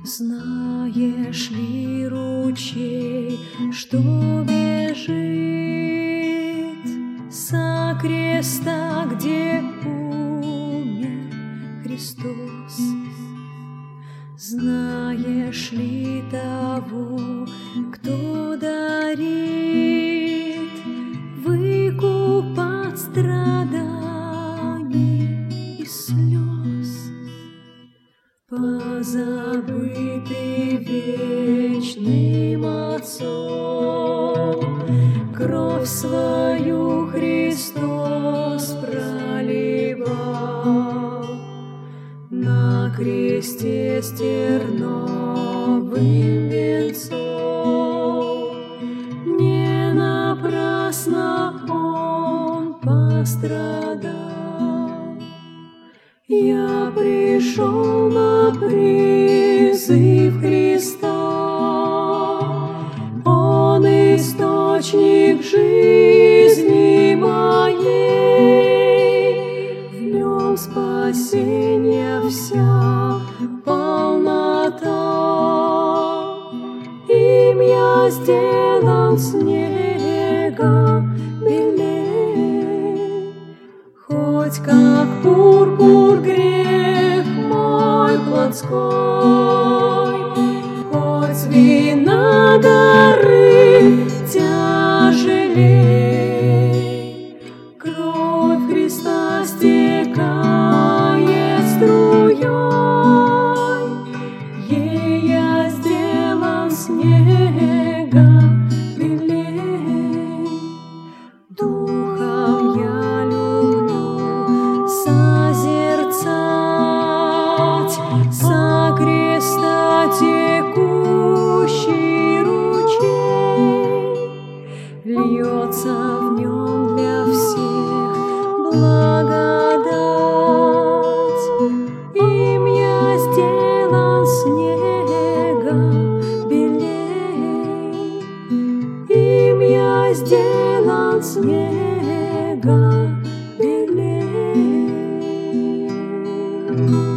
Знаешь ли ручей, что бежит со креста, где умер Христос? Знаешь ли того, кто дарит выкуп от страданий и слез? Позабытый вечным Отцом, кровь свою Христос проливал на кресте с терновым венцом. Не напрасно Он пострадал. Я пришел на призыв Христа, Он источник жизни моей, в Нем спасение вся полнота. Им я сделан снега белей, хоть как пурпур грех мой плотской, хоть вина горы тяжелей. Кровь Христа стекает струей, ей я сделан снега белей. Духом я люблю созерцать со креста текущий ручей. Льется в нем для всех благодать. Им я сделан снега белей, им я сделан снега белей.